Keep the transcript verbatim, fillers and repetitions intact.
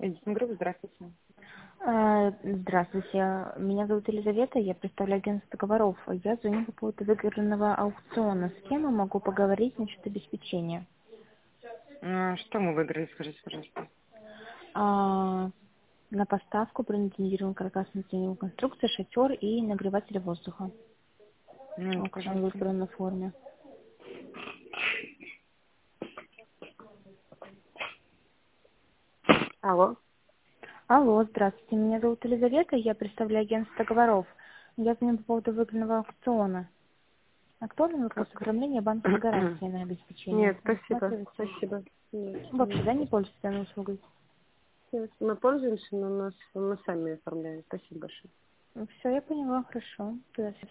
Эдисон Групп, здравствуйте. А, Здравствуйте, меня зовут Елизавета, я представляю агентство договоров. Я звоню по поводу выигранного аукциона. С кем я могу поговорить насчет обеспечения? А, Что мы выиграли, скажите, пожалуйста? А, на поставку бронетонированной каркасной теневой конструкции, шатер и нагреватель воздуха. Минутку, Аукцион в пожалуйста. электронной форме. Алло. Алло, здравствуйте, меня зовут Елизавета, я представляю агентство договоров. Я звоню по поводу выигранного аукциона. Актуальный вопрос Как? оформления банковской гарантии на обеспечение. Нет, спасибо. Рассматриваете? Спасибо. Нет, Вообще, нет, да, не спасибо. пользуетесь данной услугой? Нет, мы пользуемся, но нас, мы сами оформляем. Спасибо большое. Все, я поняла, хорошо. Тогда